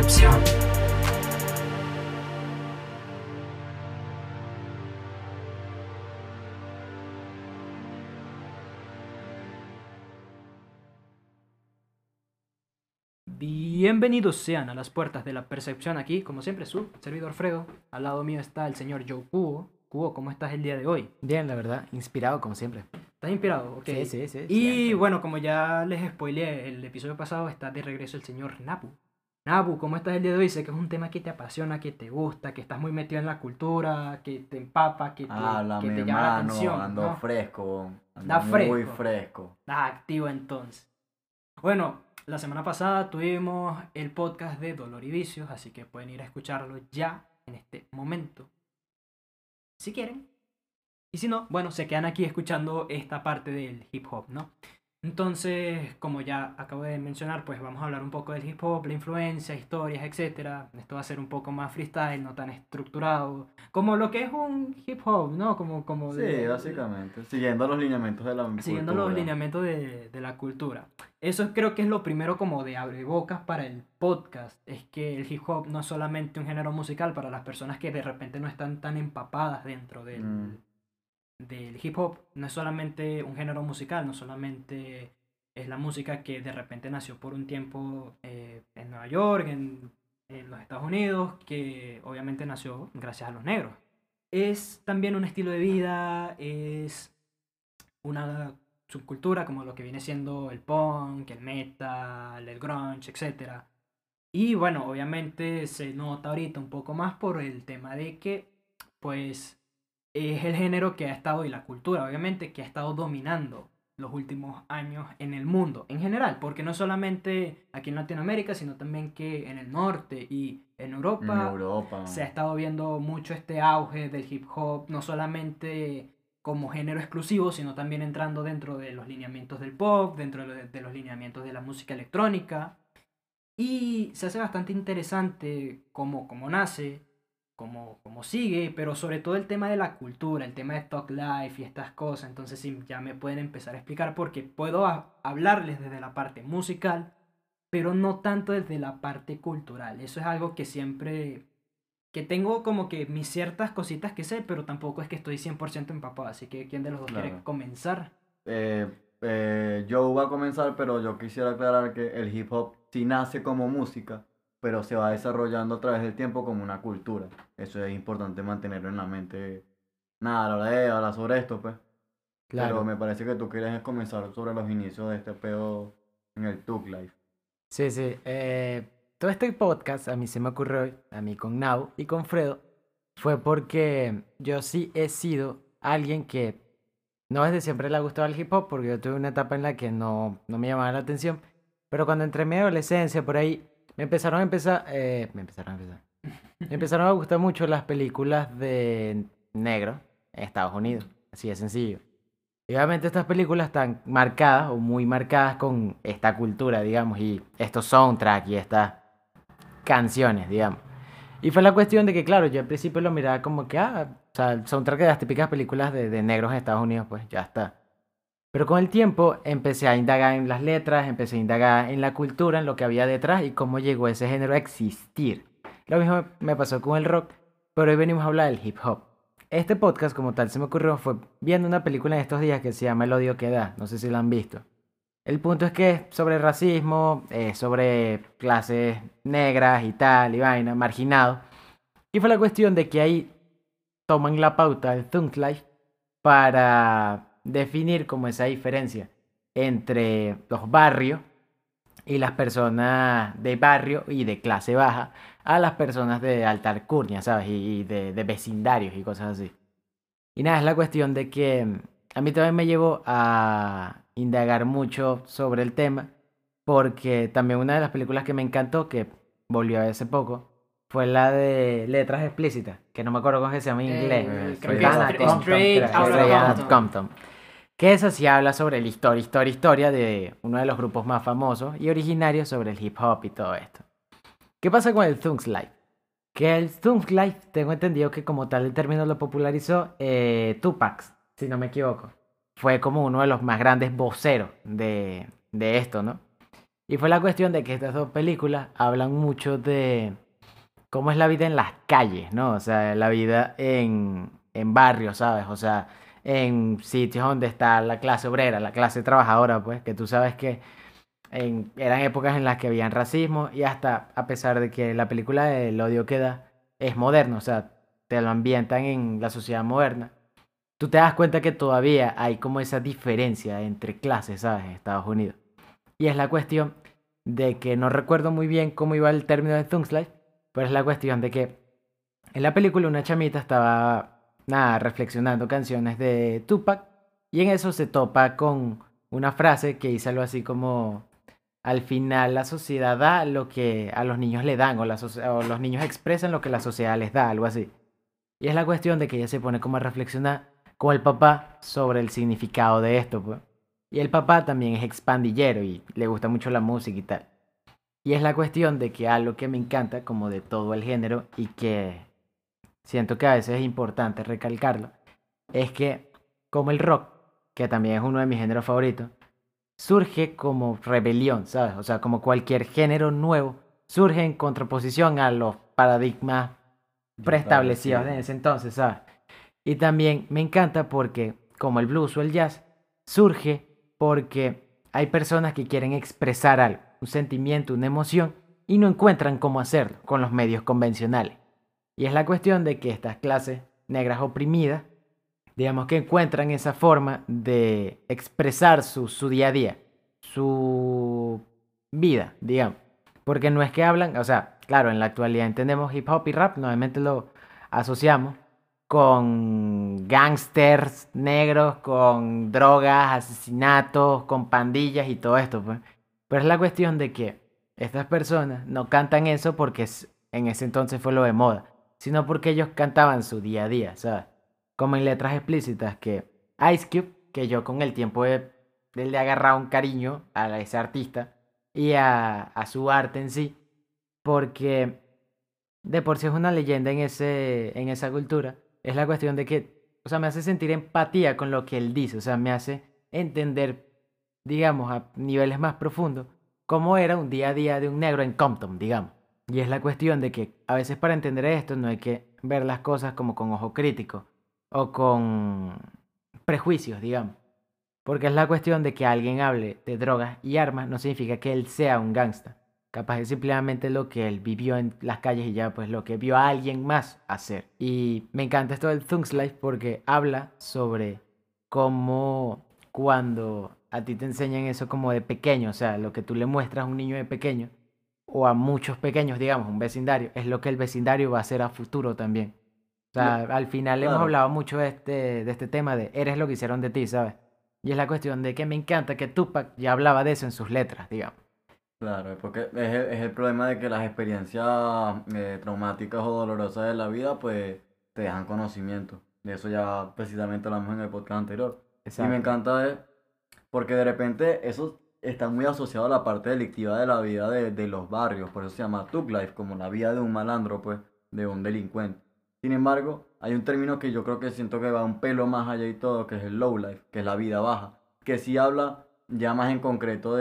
percepción. Bienvenidos sean a las puertas de la percepción aquí, como siempre, su servidor Fredo. Al lado mío está el señor Joe Cubo. Cubo, ¿cómo estás el día de hoy? Bien, la verdad, inspirado como siempre. ¿Estás inspirado? Ok. Sí, Y siempre. bueno, como ya les spoileé el episodio pasado, está de regreso el señor Nabu. Nabu, ¿cómo estás el día de hoy? Sé que es un tema que te apasiona, que te gusta, que estás muy metido en la cultura, que te empapa, que Habla, te mi llama la hermano, atención, ando ¿no? fresco, Da ando muy fresco. fresco. Estás activo entonces. Bueno, la semana pasada tuvimos el podcast de Dolor y Vicios, así que pueden ir a escucharlo ya en este momento, si quieren. Y si no, bueno, se quedan aquí escuchando esta parte del hip hop, ¿no? Entonces, como ya acabo de mencionar, pues vamos a hablar un poco del hip hop, la influencia, historias, etcétera. Esto va a ser un poco más freestyle, no tan estructurado, como lo que es un hip hop, ¿no? Como Sí, básicamente, siguiendo los lineamientos de la siguiendo los cultura. lineamientos de la cultura. Eso creo que es lo primero como de abrebocas para el podcast. Es que el hip hop no es solamente un género musical para las personas que de repente no están tan empapadas dentro del hip hop. No es solamente un género musical, no solamente es la música que de repente nació por un tiempo en Nueva York, en los Estados Unidos, que obviamente nació gracias a los negros. Es también un estilo de vida, es una subcultura como lo que viene siendo el punk, el metal, el grunge, etc. Y bueno, obviamente se nota ahorita un poco más por el tema de que, pues, es el género que ha estado, y la cultura, obviamente, que ha estado dominando los últimos años en el mundo en general, porque no solamente aquí en Latinoamérica, sino también que en el norte y en En Europa Europa. se ha estado viendo mucho este auge del hip hop, no solamente como género exclusivo, sino también entrando dentro de los lineamientos del pop, dentro de los lineamientos de la música electrónica. Y se hace bastante interesante cómo nace, cómo sigue, pero sobre todo el tema de la cultura, el tema de Talk Life y estas cosas. Entonces sí, ya me pueden empezar a explicar porque puedo hablarles desde la parte musical, pero no tanto desde la parte cultural. Eso es algo que siempre que tengo como que mis ciertas cositas que sé, pero tampoco es que estoy 100% empapado. Así que, ¿quién de los dos quiere Claro. comenzar? Yo voy a comenzar, pero yo quisiera aclarar que el hip hop sí nace como música, pero se va desarrollando a través del tiempo como una cultura. Eso es importante mantenerlo en la mente. Nada, a la hora de hablar sobre esto, pues. Pero Claro. me parece que tú quieres comenzar sobre los inicios de este pedo en el Tug Life. Sí. Todo este podcast a mí se me ocurrió hoy, a mí con Nau y con Fredo, fue porque yo sí he sido alguien que no desde siempre le ha gustado el hip hop, porque yo tuve una etapa en la que no me llamaba la atención, pero cuando entré en mi adolescencia, por ahí, me empezaron a gustar mucho las películas de negro en Estados Unidos, así de sencillo. Y obviamente estas películas están marcadas o muy marcadas con esta cultura, digamos, y estos soundtracks y estas canciones, digamos. Y fue la cuestión de que, claro, yo al principio lo miraba como que, o sea, el soundtrack de las típicas películas de negros en Estados Unidos, pues ya está. Pero con el tiempo empecé a indagar en las letras, empecé a indagar en la cultura, en lo que había detrás y cómo llegó ese género a existir. Lo mismo me pasó con el rock, pero hoy venimos a hablar del hip hop. Este podcast como tal se me ocurrió fue viendo una película en estos días que se llama El odio que da, no sé si la han visto. El punto es que es sobre racismo, sobre clases negras y tal, y vaina, marginados. Y fue la cuestión de que ahí toman la pauta del Thug Life para definir como esa diferencia entre los barrios y las personas de barrio y de clase baja a las personas de alta alcurnia, ¿sabes? Y de vecindarios y cosas así. Y nada, es la cuestión de que a mí también me llevó a indagar mucho sobre el tema, porque también una de las películas que me encantó, que volvió a ver hace poco, fue la de Letras Explícitas, que no me acuerdo cómo se llama en inglés. Creo que Straight es Outta Straight Compton, Outta Straight Outta Compton. Compton. Que esa sí habla sobre la historia de uno de los grupos más famosos y originarios sobre el hip hop y todo esto. ¿Qué pasa con el Thug Life? Que el Thug Life, tengo entendido que como tal el término lo popularizó Tupac, si no me equivoco. Fue como uno de los más grandes voceros de esto, ¿no? Y fue la cuestión de que estas dos películas hablan mucho de cómo es la vida en las calles, ¿no? O sea, la vida en barrios, ¿sabes? O sea, en sitios donde está la clase obrera, la clase trabajadora, pues, que tú sabes que eran épocas en las que habían racismo y hasta a pesar de que la película El odio que da es moderno, o sea, te lo ambientan en la sociedad moderna, tú te das cuenta que todavía hay como esa diferencia entre clases, ¿sabes? En Estados Unidos. Y es la cuestión de que no recuerdo muy bien cómo iba el término de Thug Life, pero es la cuestión de que en la película una chamita estaba, nada, reflexionando canciones de Tupac y en eso se topa con una frase que dice algo así como al final la sociedad da lo que a los niños le dan o los niños expresan lo que la sociedad les da, algo así. Y es la cuestión de que ella se pone como a reflexionar con el papá sobre el significado de esto, pues. Y el papá también es expandillero y le gusta mucho la música y tal. Y es la cuestión de que algo que me encanta como de todo el género y que siento que a veces es importante recalcarlo, es que como el rock, que también es uno de mis géneros favoritos, surge como rebelión, ¿sabes? O sea, como cualquier género nuevo, surge en contraposición a los paradigmas preestablecidos en ese entonces, ¿sabes? Y también me encanta porque, como el blues o el jazz, surge porque hay personas que quieren expresar algo, un sentimiento, una emoción, y no encuentran cómo hacerlo con los medios convencionales. Y es la cuestión de que estas clases negras oprimidas, digamos que encuentran esa forma de expresar su día a día, su vida, digamos. Porque no es que hablan, o sea, claro, en la actualidad entendemos hip hop y rap, normalmente lo asociamos con gangsters negros, con drogas, asesinatos, con pandillas y todo esto, pues. Pero es la cuestión de que estas personas no cantan eso porque en ese entonces fue lo de moda, sino porque ellos cantaban su día a día, ¿sabes? Como en letras explícitas que Ice Cube, que yo con el tiempo le he agarrado un cariño a ese artista y a su arte en sí, porque de por sí es una leyenda en esa cultura, es la cuestión de que, o sea, me hace sentir empatía con lo que él dice, o sea, me hace entender, digamos, a niveles más profundos, cómo era un día a día de un negro en Compton, digamos. Y es la cuestión de que a veces para entender esto no hay que ver las cosas como con ojo crítico o con prejuicios, digamos. Porque es la cuestión de que alguien hable de drogas y armas no significa que él sea un gangsta. Capaz es simplemente lo que él vivió en las calles y ya pues lo que vio a alguien más hacer. Y me encanta esto del Thug's Life porque habla sobre cómo cuando a ti te enseñan eso como de pequeño, o sea, lo que tú le muestras a un niño de pequeño o a muchos pequeños, digamos, un vecindario, es lo que el vecindario va a hacer a futuro también. O sea, al final hemos Claro, hablado mucho de este tema de eres lo que hicieron de ti, ¿sabes? Y es la cuestión de que me encanta que Tupac ya hablaba de eso en sus letras, digamos. claro, porque es el problema de que las experiencias traumáticas o dolorosas de la vida, pues te dejan conocimiento. De eso ya precisamente hablamos en el podcast anterior. Y me Exacto. encanta porque de repente eso está muy asociado a la parte delictiva de la vida de los barrios, por eso se llama Thug Life, como la vida de un malandro, pues, de un delincuente. Sin embargo, hay un término que yo creo que siento que va un pelo más allá y todo, que es el low life, que es la vida baja, que sí habla ya más en concreto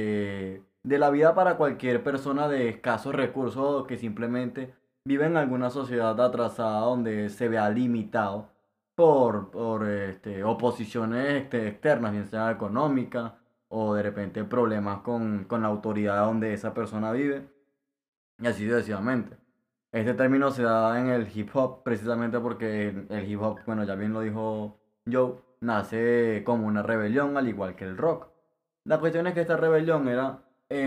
de la vida para cualquier persona de escasos recursos o que simplemente vive en alguna sociedad atrasada donde se vea limitado por oposiciones externas, bien sea económica o de repente problemas con la autoridad donde esa persona vive y así sucesivamente. Este término se da en el hip hop precisamente porque el hip hop, bueno, ya bien lo dijo Joe, nace como una rebelión al igual que el rock. La cuestión es que esta rebelión era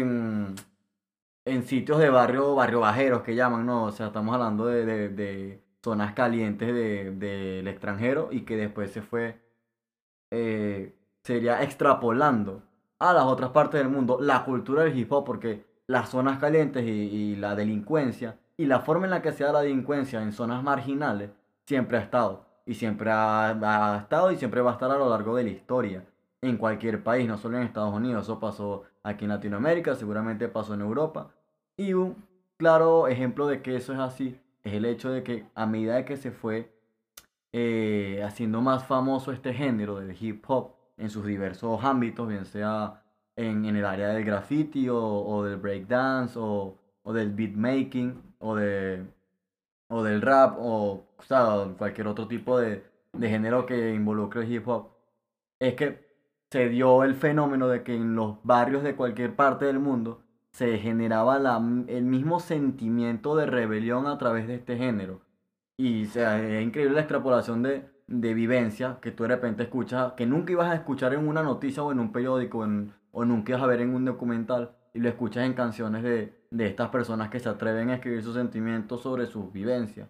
en sitios de barrio bajeros que llaman, ¿no? O sea, estamos hablando de zonas calientes del extranjero y que después se fue, sería extrapolando a las otras partes del mundo la cultura del hip hop, porque las zonas calientes y la delincuencia y la forma en la que se da la delincuencia en zonas marginales siempre ha estado y siempre ha estado y siempre va a estar a lo largo de la historia en cualquier país, no solo en Estados Unidos. Eso pasó aquí en Latinoamérica, seguramente pasó en Europa. Y un claro ejemplo de que eso es así es el hecho de que a medida de que se fue haciendo más famoso este género del hip hop en sus diversos ámbitos, bien sea en el área del graffiti o del breakdance o del beatmaking o del rap o sea, cualquier otro tipo de género que involucre el hip hop, es que se dio el fenómeno de que en los barrios de cualquier parte del mundo se generaba el mismo sentimiento de rebelión a través de este género. Y o sea, es increíble la extrapolación de vivencia que tú de repente escuchas, que nunca ibas a escuchar en una noticia o en un periódico o nunca ibas a ver en un documental y lo escuchas en canciones de estas personas que se atreven a escribir sus sentimientos sobre sus vivencias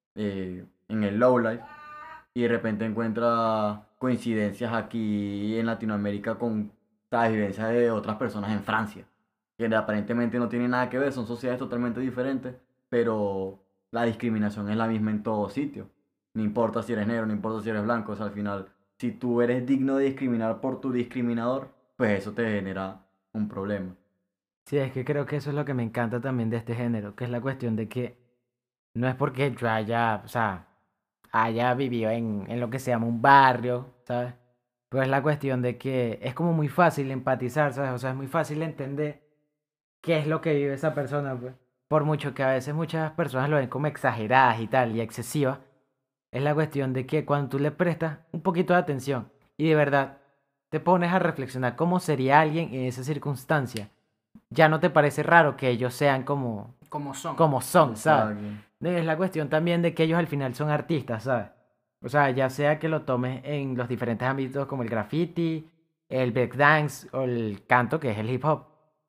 en el lowlife y de repente encuentras coincidencias aquí en Latinoamérica con las vivencias de otras personas en Francia, que aparentemente no tienen nada que ver, son sociedades totalmente diferentes, pero la discriminación es la misma en todo sitio. No importa si eres negro, no importa si eres blanco, o sea, al final, si tú eres digno de discriminar por tu discriminador, pues eso te genera un problema. Sí, es que creo que eso es lo que me encanta también de este género, que es la cuestión de que no es porque yo haya, o sea, haya vivido en lo que se llama un barrio, ¿sabes? Pero es la cuestión de que es como muy fácil empatizar, ¿sabes? O sea, es muy fácil entender qué es lo que vive esa persona, pues. Por mucho que a veces muchas personas lo ven como exageradas y tal, y excesivas, es la cuestión de que cuando tú le prestas un poquito de atención y de verdad te pones a reflexionar cómo sería alguien en esa circunstancia, ya no te parece raro que ellos sean Como son. como son, ¿sabes? Exacto. Es la cuestión también de que ellos al final son artistas, ¿sabes? O sea, ya sea que lo tomes en los diferentes ámbitos como el graffiti, el breakdance o el canto, que es el hip hop,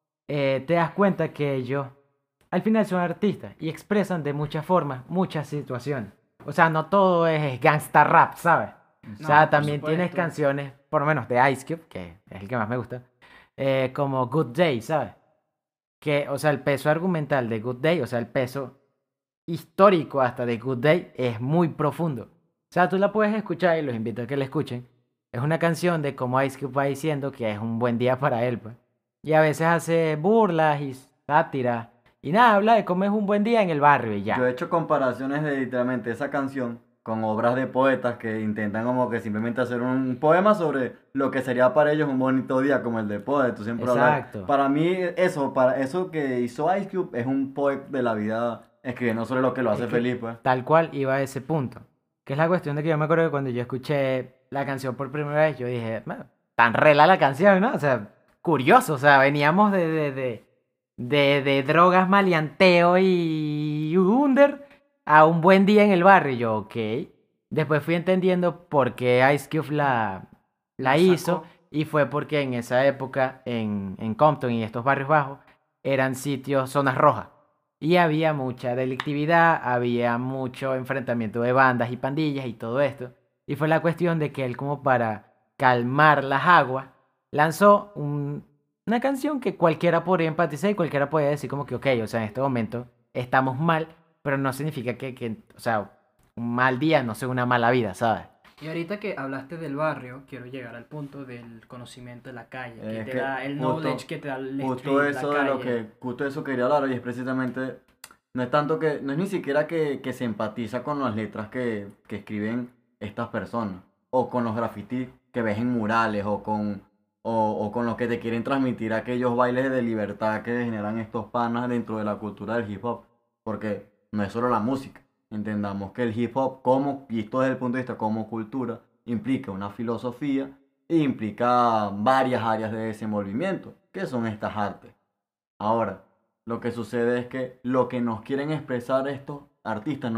te das cuenta que ellos al final son artistas y expresan de muchas formas muchas situaciones. O sea, no todo es gangsta rap, ¿sabes? O No, sea, por también tienes supuesto. canciones, por lo menos de Ice Cube, que es el que más me gusta, como Good Day, ¿sabes? Que, o sea, el peso argumental de Good Day, o sea, el peso histórico hasta de Good Day es muy profundo. O sea, tú la puedes escuchar y los invito a que la escuchen. Es una canción de cómo Ice Cube va diciendo que es un buen día para él, pues. Y a veces hace burlas y sátiras. Y nada, habla de cómo es un buen día en el barrio y Yo he ya. hecho comparaciones de literalmente esa canción con obras de poetas que intentan como que simplemente hacer un poema sobre lo que sería para ellos un bonito día como el de Poe, tú siempre hablar. Exacto. Para mí eso, para eso que hizo Ice Cube es un poeta de la vida escribiendo sobre lo que lo Es hace que feliz, pues. tal cual iba a ese punto. Que es la cuestión de que yo me acuerdo que cuando yo escuché la canción por primera vez, yo dije, "Man, tan rela la canción, ¿no? O sea, curioso, o sea, veníamos de drogas, maleanteo y under a un buen día en el barrio. Y yo, ok. Después fui entendiendo por qué Ice Cube la La hizo sacó. y fue porque en esa época en Compton y estos barrios bajos eran sitios, zonas rojas. Y había mucha delictividad, había mucho enfrentamiento de bandas y pandillas y todo esto. Y fue la cuestión de que él, como para calmar las aguas, lanzó una canción que cualquiera podría empatizar y cualquiera podría decir como que, ok, o sea, en este momento estamos mal, pero no significa o sea, un mal día no sea una mala vida, ¿sabes? Y ahorita que hablaste del barrio, quiero llegar al punto del conocimiento de la calle, que Es te que da el knowledge que te da el justo street, la eso de lo calle. justo eso quería hablar y es precisamente, no es tanto que, no es ni siquiera que se empatiza con las letras que escriben estas personas, o con los grafitis que ves en murales, o con lo que te quieren transmitir aquellos bailes de libertad que generan estos panas dentro de la cultura del hip hop, porque no es solo la música, entendamos que el hip hop como, y esto desde el punto de vista como cultura, implica una filosofía e implica varias áreas de desenvolvimiento, que son estas artes. Ahora, lo que sucede es que lo que nos quieren expresar estos artistas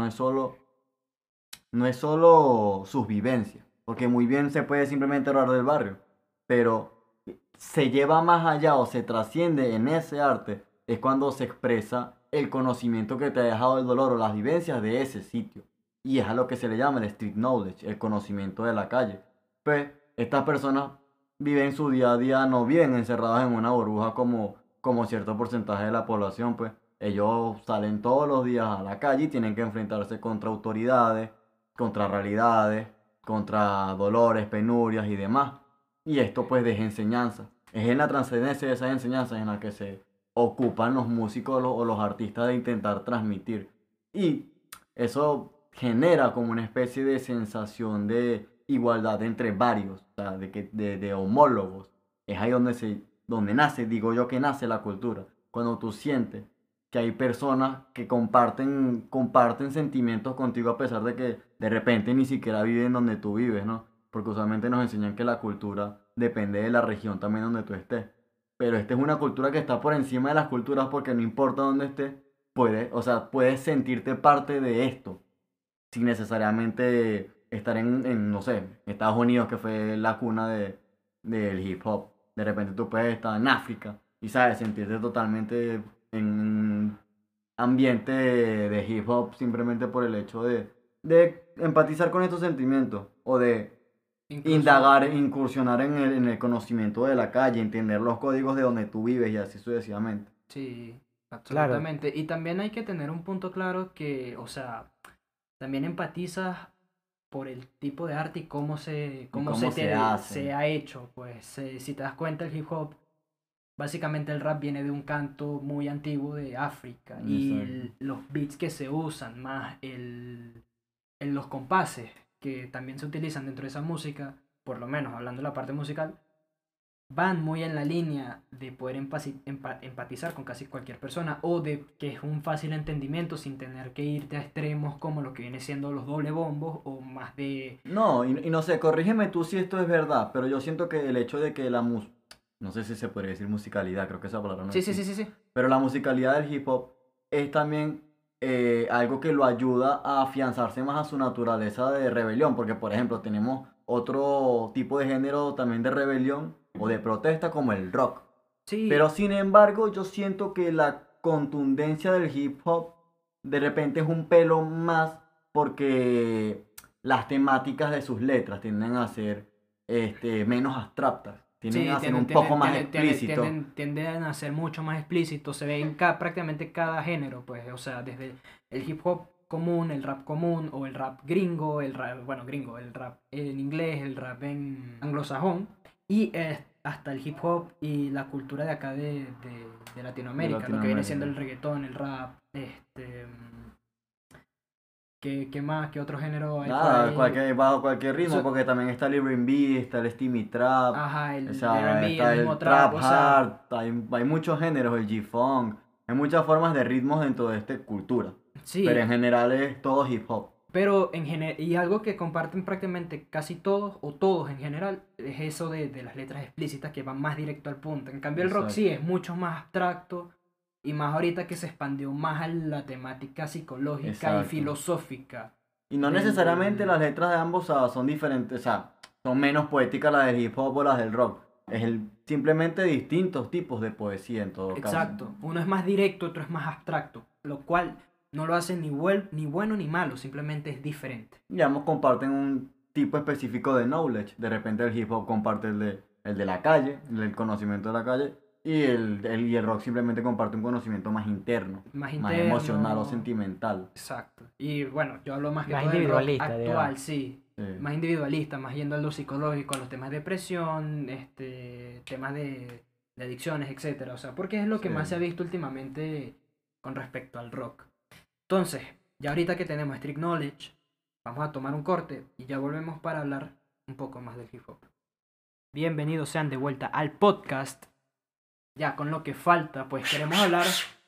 no es solo sus vivencias, porque muy bien se puede simplemente hablar del barrio, pero se lleva más allá o se trasciende en ese arte, es cuando se expresa el conocimiento que te ha dejado el dolor o las vivencias de ese sitio. Y es a lo que se le llama el street knowledge, el conocimiento de la calle. Pues estas personas viven su día a día, no viven encerradas en una burbuja como cierto porcentaje de la población, pues ellos salen todos los días a la calle y tienen que enfrentarse contra autoridades, contra realidades, contra dolores, penurias y demás. Y esto pues deja enseñanza. Es en la trascendencia de esas enseñanzas en la que se ocupan los músicos o los artistas de intentar transmitir. Y eso genera como una especie de sensación de igualdad entre varios, o sea, de homólogos. Es ahí donde donde nace, digo yo que nace la cultura. Cuando tú sientes que hay personas que comparten sentimientos contigo a pesar de que de repente ni siquiera viven donde tú vives, ¿no? Porque usualmente nos enseñan que la cultura depende de la región también donde tú estés. Pero esta es una cultura que está por encima de las culturas porque no importa dónde estés, puedes sentirte parte de esto sin necesariamente estar no sé, Estados Unidos, que fue la cuna del hip hop. De repente tú puedes estar en África y, ¿sabes? Sentirte totalmente en un ambiente de hip hop simplemente por el hecho de empatizar con estos sentimientos o de Incluso, indagar, incursionar en el conocimiento de la calle, entender los códigos de donde tú vives y así sucesivamente. sí, Claro, absolutamente. Y también hay que tener un punto claro que, o sea, también empatizas por el tipo de arte y cómo cómo se hace. se ha hecho. Pues si te das cuenta, el hip hop, básicamente el rap viene de un canto muy antiguo de África. Y Exacto. los beats que se usan, más en los compases que también se utilizan dentro de esa música, por lo menos hablando de la parte musical, van muy en la línea de poder empatizar con casi cualquier persona o de que es un fácil entendimiento sin tener que irte a extremos como lo que viene siendo los doble bombos o más de... No, y no sé, corrígeme tú si esto es verdad, pero yo siento que el hecho de que no sé si se podría decir musicalidad, creo que esa palabra no Sí, sí, sí, existe, sí, sí. pero la musicalidad del hip hop es también algo que lo ayuda a afianzarse más a su naturaleza de rebelión, porque por ejemplo tenemos otro tipo de género también de rebelión o de protesta como el rock. Sí, Pero sin embargo, yo siento que la contundencia del hip hop de repente es un pelo más porque las temáticas de sus letras tienden a ser menos abstractas, tienden sí, a ser un poco más explícitos. tienden a ser mucho más explícitos, se ve en prácticamente cada género, pues, o sea, desde el hip hop común, el rap común, o el rap gringo, bueno, gringo, el rap en inglés, el rap en anglosajón, y hasta el hip hop y la cultura de acá de De Latinoamérica, lo que viene siendo Latinoamérica. el reggaetón, el rap, ¿qué más? ¿Qué otro género hay por Nada, ahí? bajo cualquier ritmo, So- porque también está el R&B, está el Steamy Trap, ajá, o el sea, R&B, el está mismo el trap, Trap o sea, Hard, hay muchos géneros, el G-Funk, hay muchas formas de ritmos dentro de esta cultura, pero sí. en general es todo hip hop. Pero en general, y algo que comparten prácticamente casi todos o todos en general, es eso de las letras explícitas que van más directo al punto. En cambio el rock sí Exacto. es mucho más abstracto y más ahorita que se expandió más a la temática psicológica y Exacto. filosófica Y no necesariamente del... las letras de ambos, o sea, son diferentes, o sea, son menos poéticas las del hip hop o las del rock. Simplemente distintos tipos de poesía en todo caso. Exacto, uno es más directo, otro es más abstracto, lo cual no lo hace ni bueno ni malo, simplemente es diferente. Y ambos comparten un tipo específico de knowledge. De repente el hip hop comparte el de la calle, el del conocimiento de la calle, y el rock simplemente comparte un conocimiento más interno, Más más emocional o interno. sentimental. Exacto. Y bueno, yo hablo más que más todo del rock individualista, digamos. actual, sí. Sí, Más individualista, más yendo a lo psicológico, a los temas de depresión, temas de adicciones, etcétera. O sea, porque es lo que sí. más se ha visto últimamente con respecto al rock. Entonces, ya ahorita que tenemos Street Knowledge, vamos a tomar un corte y ya volvemos para hablar un poco más del hip hop. Bienvenidos sean de vuelta al podcast. Ya con lo que falta, pues queremos hablar.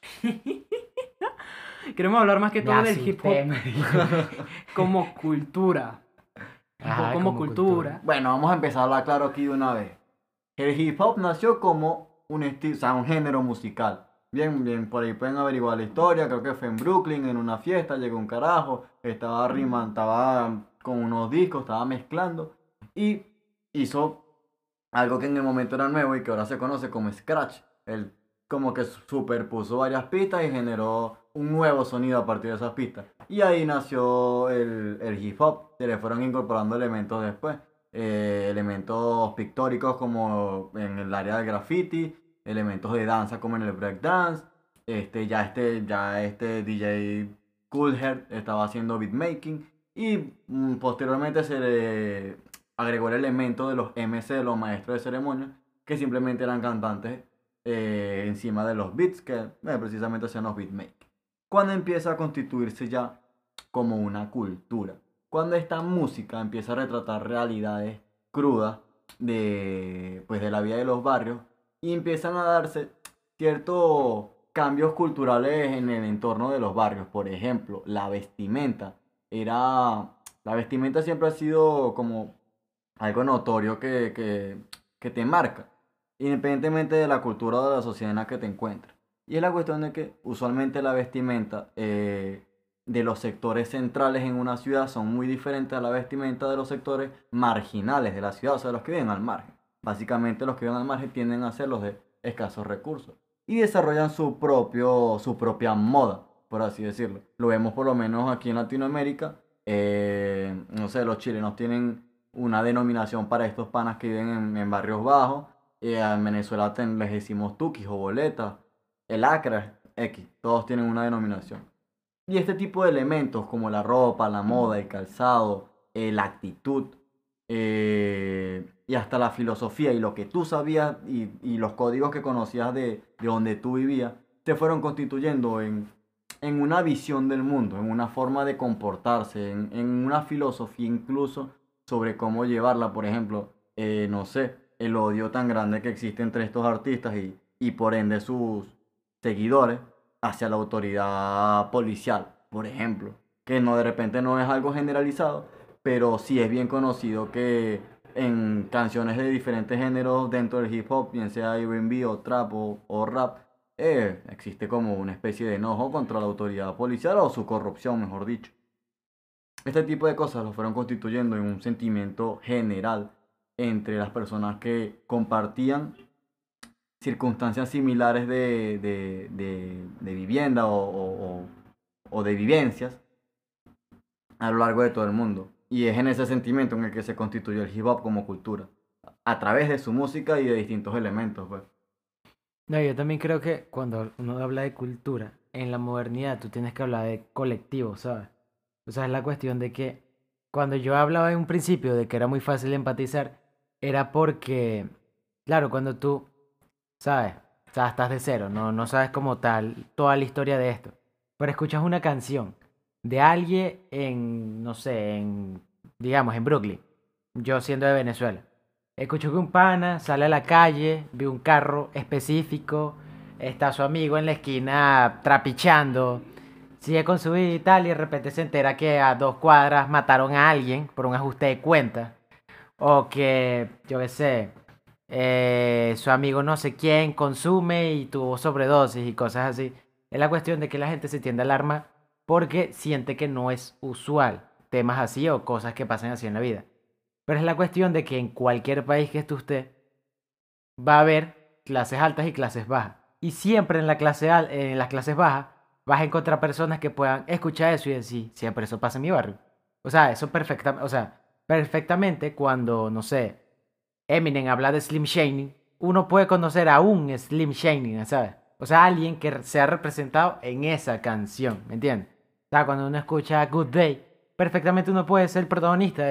Queremos hablar más que Me todo del hip asusté, hop me dijo. como cultura. Hip hop Ajá, como como cultura. cultura. Bueno, vamos a empezar a hablar claro aquí de una vez. El hip hop nació como un estilo, o sea, un género musical. Bien, bien, por ahí pueden averiguar la historia. Creo que fue en Brooklyn, en una fiesta, llegó un carajo, estaba rimando, estaba con unos discos, estaba mezclando y hizo algo que en el momento era nuevo y que ahora se conoce como Scratch. Él como que superpuso varias pistas y generó un nuevo sonido a partir de esas pistas. Y ahí nació el hip hop. Se le fueron incorporando elementos después. Elementos pictóricos como en el área del graffiti, elementos de danza como en el breakdance. Ya este DJ Coolhead estaba haciendo beatmaking y posteriormente se le agregó el elemento de los MC, los maestros de ceremonia, que simplemente eran cantantes encima de los beats, que precisamente hacían los beatmakers. Cuando empieza a constituirse ya como una cultura, cuando esta música empieza a retratar realidades crudas pues, de la vida de los barrios y empiezan a darse ciertos cambios culturales en el entorno de los barrios. Por ejemplo, la vestimenta. La vestimenta siempre ha sido como algo notorio que te marca, independientemente de la cultura o de la sociedad en la que te encuentres. Y es la cuestión de que usualmente la vestimenta de los sectores centrales en una ciudad son muy diferentes a la vestimenta de los sectores marginales de la ciudad, o sea, los que viven al margen. Básicamente los que viven al margen tienden a ser los de escasos recursos y desarrollan su propia moda, por así decirlo. Lo vemos por lo menos aquí en Latinoamérica. No sé, los chilenos tienen una denominación para estos panas que viven en barrios bajos. En Venezuela les decimos tuquis o boletas, el acra, X, todos tienen una denominación. Y este tipo de elementos como la ropa, la moda, el calzado, la actitud y hasta la filosofía y lo que tú sabías y los códigos que conocías de donde tú vivías, se fueron constituyendo en una visión del mundo, en una forma de comportarse, en una filosofía incluso sobre cómo llevarla. Por ejemplo, no sé, el odio tan grande que existe entre estos artistas y por ende sus seguidores hacia la autoridad policial, por ejemplo, que no de repente no es algo generalizado, pero sí es bien conocido que en canciones de diferentes géneros dentro del hip hop, bien sea R&B o trap o rap, existe como una especie de enojo contra la autoridad policial o su corrupción, mejor dicho. Este tipo de cosas lo fueron constituyendo en un sentimiento general entre las personas que compartían circunstancias similares de vivienda o de vivencias a lo largo de todo el mundo. Y es en ese sentimiento en el que se constituyó el hip hop como cultura, a través de su música y de distintos elementos, pues. No, yo también creo que cuando uno habla de cultura, en la modernidad tú tienes que hablar de colectivo, ¿sabes? O sea, es la cuestión de que cuando yo hablaba en un principio de que era muy fácil empatizar, era porque, claro, cuando tú, ¿sabes? O sea, estás de cero, no sabes como tal toda la historia de esto. Pero escuchas una canción de alguien en, no sé, digamos, en Brooklyn, yo siendo de Venezuela. Escucho que un pana sale a la calle, ve un carro específico, está su amigo en la esquina trapichando, sigue con su vida y tal, y de repente se entera que a 2 cuadras mataron a alguien por un ajuste de cuenta. O que, yo qué sé, su amigo no sé quién consume y tuvo sobredosis y cosas así. Es la cuestión de que la gente se tiende a alarmar porque siente que no es usual temas así o cosas que pasan así en la vida. Pero es la cuestión de que en cualquier país que esté usted va a haber clases altas y clases bajas. Y siempre en en las clases bajas vas a encontrar personas que puedan escuchar eso y decir, siempre eso pasa en mi barrio. O sea, perfectamente cuando, no sé, Eminem habla de Slim Shady, uno puede conocer a un Slim Shady, ¿sabes? O sea, alguien que se ha representado en esa canción, ¿me entiendes? O sea, cuando uno escucha Good Day, perfectamente uno puede ser el protagonista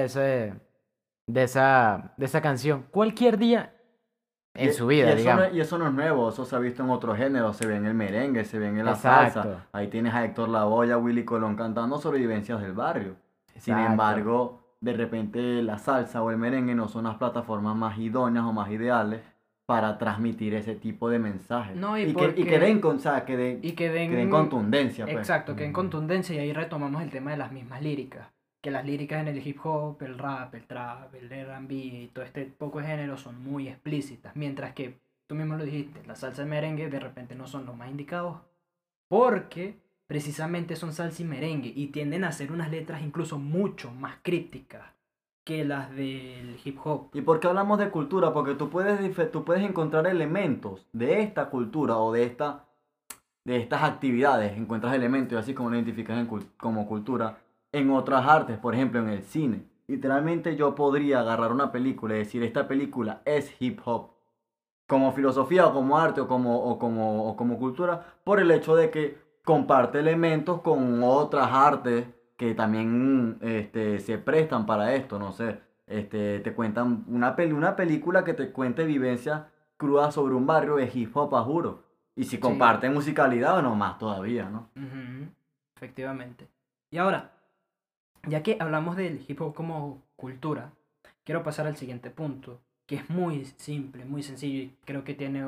de esa canción cualquier día Y, en su y vida, digamos. y eso no es nuevo, eso se ha visto en otros géneros, se ve en el merengue, se ve en la Exacto, salsa. Ahí tienes a Héctor Lavoe, a Willy Colón cantando sobre vivencias del barrio. Sin exacto. embargo, de repente la salsa o el merengue no son las plataformas más idóneas o más ideales para transmitir ese tipo de mensajes. No, y Y que den, porque... o sea, Y que que den den... contundencia, pues. Exacto, que den contundencia y ahí retomamos el tema de las mismas líricas. Que las líricas en el hip hop, el rap, el trap, el R&B y todo este poco de género son muy explícitas. Mientras que, tú mismo lo dijiste, la salsa y merengue de repente no son los más indicados porque precisamente son salsa y merengue y tienden a ser unas letras incluso mucho más crípticas que las del hip hop. ¿Y por qué hablamos de cultura? Porque tú puedes encontrar elementos de esta cultura o de estas actividades, encuentras elementos y así como lo identificas como cultura en otras artes, por ejemplo en el cine. Literalmente yo podría agarrar una película y decir esta película es hip hop, como filosofía o como arte o como cultura, por el hecho de que comparte elementos con otras artes que también se prestan para esto, no sé, te cuentan una película que te cuente vivencias crudas sobre un barrio de hip hop, a juro. Y si Sí, comparten musicalidad, bueno, más todavía, ¿no? ujú, efectivamente. Y ahora, ya que hablamos del hip hop como cultura, quiero pasar al siguiente punto. que es muy simple, muy sencillo y creo que tiene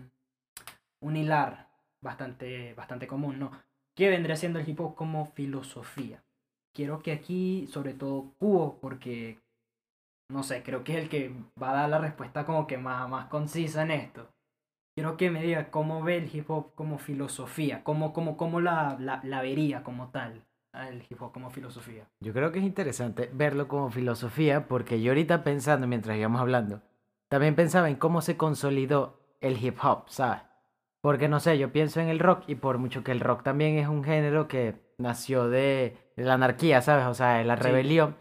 un hilar bastante común, ¿no? ¿Qué vendría siendo el hip hop como filosofía? Quiero que aquí, sobre todo Cubo, porque, no sé, creo que es el que va a dar la respuesta como que más concisa en esto. Quiero que me diga cómo ve el hip hop como filosofía, cómo la vería como tal, el hip hop como filosofía. Yo creo que es interesante verlo como filosofía porque yo ahorita pensando, mientras íbamos hablando, también pensaba en cómo se consolidó el hip hop, ¿sabes? Porque no sé, yo pienso en el rock y por mucho que el rock también es un género que nació de la anarquía, ¿sabes? O sea, de la Sí. rebelión,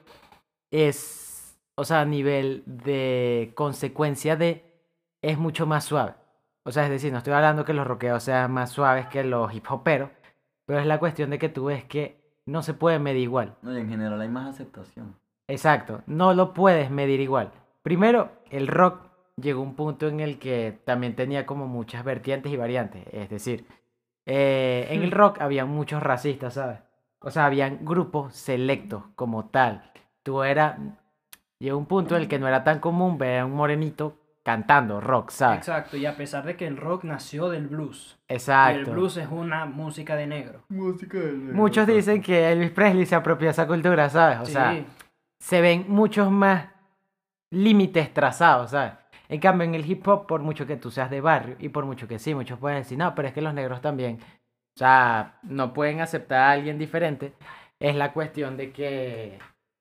es, o sea, a nivel de consecuencia de, es mucho más suave. O sea, es decir, no estoy hablando que los rockeros sean más suaves que los hip hoperos, pero es la cuestión de que tú ves que no se puede medir igual. No, y en general hay más aceptación. Exacto, no lo puedes medir igual. Primero, el rock llegó a un punto en el que también tenía como muchas vertientes y variantes. Es decir, en el rock había muchos racistas, ¿sabes? O sea, habían grupos selectos como tal. Tú era, llegó un punto en el que no era tan común ver a un morenito cantando rock, ¿sabes? Exacto, y a pesar de que el rock nació del blues, y el Exacto. blues es una música de negro. Música del negro, Muchos exacto. dicen que Elvis Presley se apropió de esa cultura, ¿sabes? O sea, Sí, se ven muchos más límites trazados, ¿sabes? En cambio, en el hip hop, por mucho que tú seas de barrio, y por mucho que sí, muchos pueden decir, no, pero es que los negros también, o sea, no pueden aceptar a alguien diferente, es la cuestión de que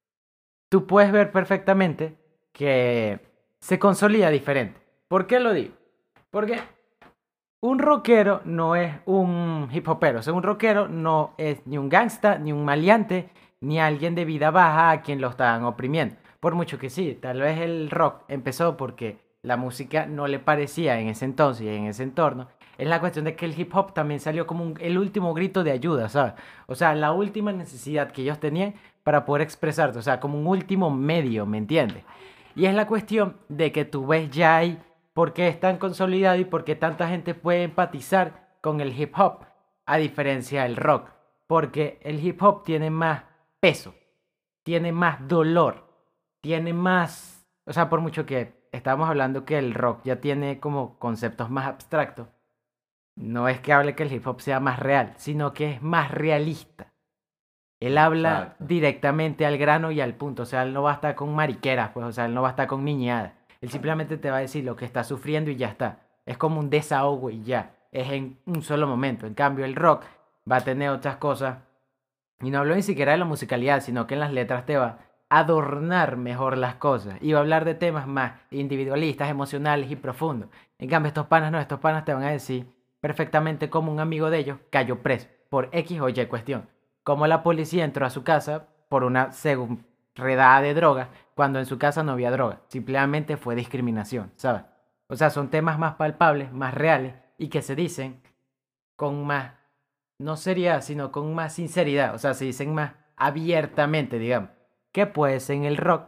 tú puedes ver perfectamente que se consolida diferente. ¿Por qué lo digo? Porque un rockero no es un hip hopero. O sea, un rockero no es ni un gangsta, ni un maleante, ni alguien de vida baja a quien lo están oprimiendo. Por mucho que sí, tal vez el rock empezó porque la música no le parecía en ese entonces y en ese entorno. Es la cuestión de que el hip hop también salió como el último grito de ayuda, ¿sabes? O sea, la última necesidad que ellos tenían para poder expresarse. O sea, como un último medio, ¿me entiendes? Y es la cuestión de que tú ves ya ahí por qué es tan consolidado y por qué tanta gente puede empatizar con el hip hop, a diferencia del rock. Porque el hip hop tiene más peso, tiene más dolor, tiene más... O sea, por mucho que estamos hablando que el rock ya tiene como conceptos más abstractos, no es que hable que el hip hop sea más real, sino que es más realista. Él habla Exacto. directamente al grano y al punto. O sea, él no va a estar con mariqueras, pues, o sea, él no va a estar con niñadas. Él simplemente te va a decir lo que está sufriendo y ya está. Es como un desahogo y ya. Es en un solo momento. En cambio, el rock va a tener otras cosas. Y no hablo ni siquiera de la musicalidad, sino que en las letras te va a adornar mejor las cosas. Y va a hablar de temas más individualistas, emocionales y profundos. En cambio, estos panas no, estos panas te van a decir perfectamente cómo un amigo de ellos cayó preso por X o Y cuestión. Cómo la policía entró a su casa por una redada de droga cuando en su casa no había droga. Simplemente fue discriminación, ¿sabes? O sea, son temas más palpables, más reales y que se dicen con más, no seriedad, sino con más sinceridad. O sea, se dicen más abiertamente, digamos. Que pues en el rock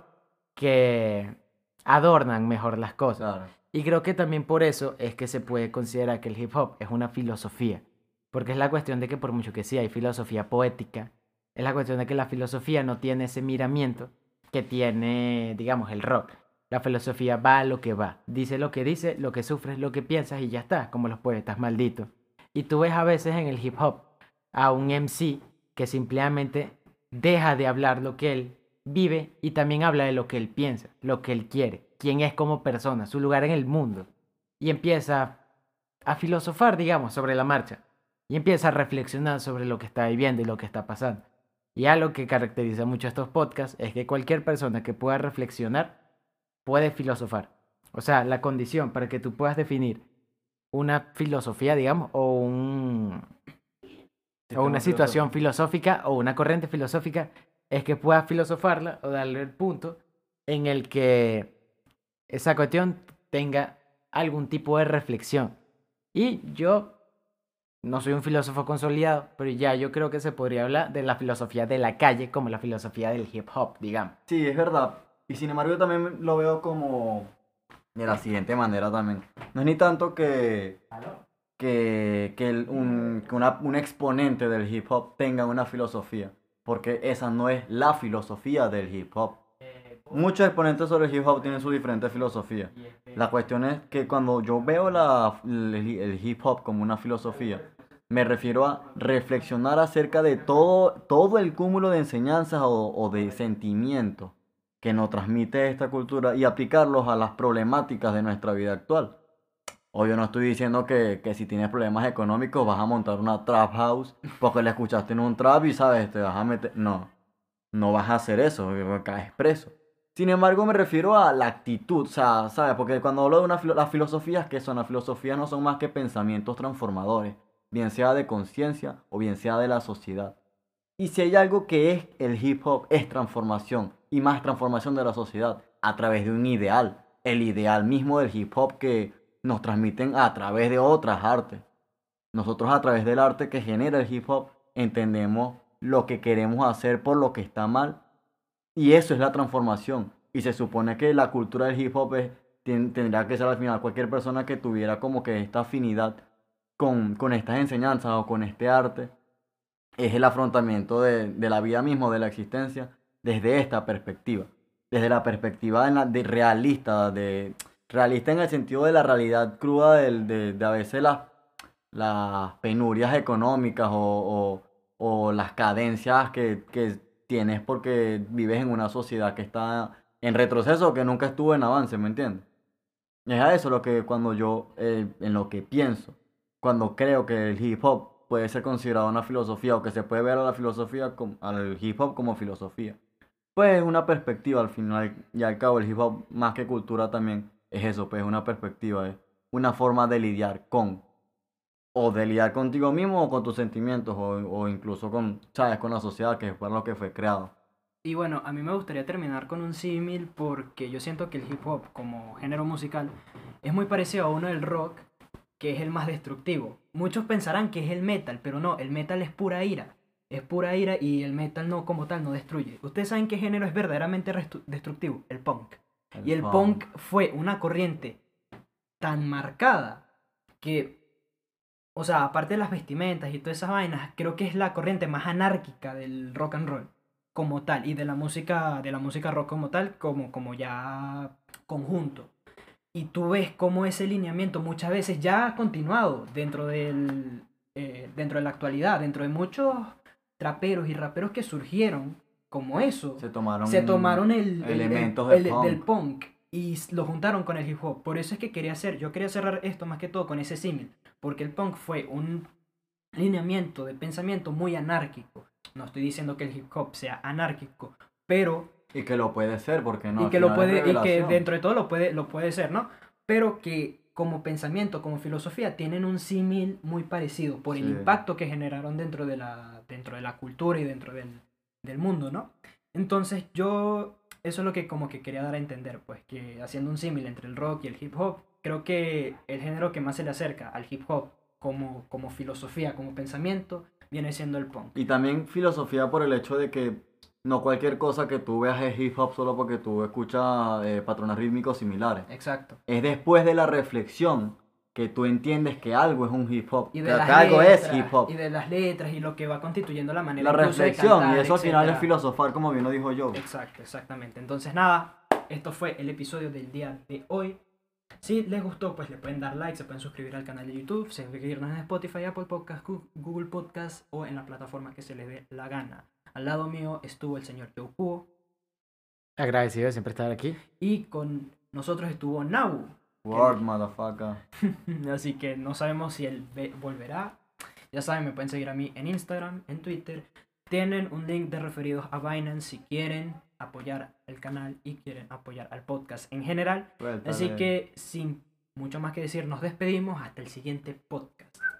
que adornan mejor las cosas. Claro. Y creo que también por eso es que se puede considerar que el hip hop es una filosofía. Porque es la cuestión de que por mucho que sí hay filosofía poética, es la cuestión de que la filosofía no tiene ese miramiento que tiene, digamos, el rock. La filosofía va a lo que va. Dice, lo que sufres, lo que piensas y ya está, como los poetas malditos. Y tú ves a veces en el hip hop a un MC que simplemente deja de hablar lo que él vive y también habla de lo que él piensa, lo que él quiere, quién es como persona, su lugar en el mundo. Y empieza a filosofar, digamos, sobre la marcha. Y empieza a reflexionar sobre lo que está viviendo y lo que está pasando. Y algo que caracteriza mucho a estos podcasts es que cualquier persona que pueda reflexionar puede filosofar. O sea, la condición para que tú puedas definir una filosofía, digamos, o una situación filosófica o una corriente filosófica es que puedas filosofarla o darle el punto en el que esa cuestión tenga algún tipo de reflexión. Y yo no soy un filósofo consolidado, pero ya yo creo que se podría hablar de la filosofía de la calle como la filosofía del hip hop, digamos. Sí, es verdad. Y sin embargo yo también lo veo como de la siguiente manera también. No es ni tanto que un exponente del hip hop tenga una filosofía, porque esa no es la filosofía del hip hop. Muchos exponentes sobre el hip hop tienen su diferente filosofía. La cuestión es que cuando yo veo el hip hop como una filosofía, me refiero a reflexionar acerca de todo el cúmulo de enseñanzas o de sentimientos que nos transmite esta cultura y aplicarlos a las problemáticas de nuestra vida actual. O yo no estoy diciendo que si tienes problemas económicos vas a montar una trap house porque le escuchaste en un trap y sabes, te vas a meter... No, no vas a hacer eso, porque caes preso. Sin embargo, me refiero a la actitud, o sea, ¿sabes? Porque cuando hablo de las filosofías, ¿qué son? Las filosofías no son más que pensamientos transformadores, bien sea de conciencia o bien sea de la sociedad. Y si hay algo que es el hip hop, es transformación, y más transformación de la sociedad, a través de un ideal, el ideal mismo del hip hop que nos transmiten a través de otras artes. Nosotros a través del arte que genera el hip hop entendemos lo que queremos hacer por lo que está mal y eso es la transformación. Y se supone que la cultura del hip hop tendría que ser al final cualquier persona que tuviera como que esta afinidad con estas enseñanzas o con este arte. Es el afrontamiento de la vida misma, de la existencia, desde esta perspectiva. Desde la perspectiva de realista en el sentido de la realidad cruda de a veces las penurias económicas o las cadencias que tienes porque vives en una sociedad que está en retroceso o que nunca estuvo en avance, ¿me entiendes? Es a eso lo que cuando yo, en lo que pienso, cuando creo que el hip hop puede ser considerado una filosofía o que se puede ver a la filosofía, al hip hop como filosofía. Pues es una perspectiva al final y al cabo el hip hop más que cultura también es eso, pues es una perspectiva, es una forma de lidiar o de lidiar contigo mismo o con tus sentimientos o incluso con, ¿sabes? Con la sociedad que fue lo que fue creado. Y bueno, a mí me gustaría terminar con un símil porque yo siento que el hip hop como género musical es muy parecido a uno del rock, que es el más destructivo. Muchos pensarán que es el metal, pero no, el metal es pura ira. Es pura ira y el metal no como tal no destruye. ¿Ustedes saben qué género es verdaderamente destructivo? El punk. Y el punk fue una corriente tan marcada que, o sea, aparte de las vestimentas y todas esas vainas, creo que es la corriente más anárquica del rock and roll como tal y de la música rock como tal, como ya conjunto. Y tú ves cómo ese lineamiento muchas veces ya ha continuado dentro de la actualidad, dentro de muchos traperos y raperos que surgieron como eso. Se tomaron Elementos del punk y lo juntaron con el hip hop. Por eso es que yo quería cerrar esto más que todo con ese símil, porque el punk fue un lineamiento de pensamiento muy anárquico. No estoy diciendo que el hip hop sea anárquico, pero... Y que lo puede ser, porque no. Y que dentro de todo lo puede ser, ¿no? Pero que como pensamiento, como filosofía, tienen un símil muy parecido por el impacto que generaron dentro de la cultura y dentro del mundo, ¿no? Entonces eso es lo que como que quería dar a entender, pues, que haciendo un símil entre el rock y el hip hop, creo que el género que más se le acerca al hip hop como filosofía, como pensamiento, viene siendo el punk. Y también filosofía por el hecho de que no cualquier cosa que tú veas es hip hop solo porque tú escuchas patrones rítmicos similares. Exacto. Es después de la reflexión que tú entiendes que algo es un hip hop, y que algo es hip hop. Y de las letras y lo que va constituyendo la manera la reflexión, de cantar, y eso al etcétera. final es filosofar, como bien lo dijo yo. Exacto, exactamente. Entonces nada, esto fue el episodio del día de hoy. Si les gustó, pues le pueden dar like, se pueden suscribir al canal de YouTube, seguirnos en Spotify, Apple Podcast, Google Podcast o en la plataforma que se les dé la gana. Al lado mío estuvo el señor Joe Cubo. Agradecido de siempre estar aquí. Y con nosotros estuvo Nau. Word, motherfucker. Así que no sabemos si él volverá. Ya saben, me pueden seguir a mí en Instagram, en Twitter. Tienen un link de referidos a Binance si quieren apoyar el canal y quieren apoyar al podcast en general. Así que sin mucho más que decir, nos despedimos hasta el siguiente podcast.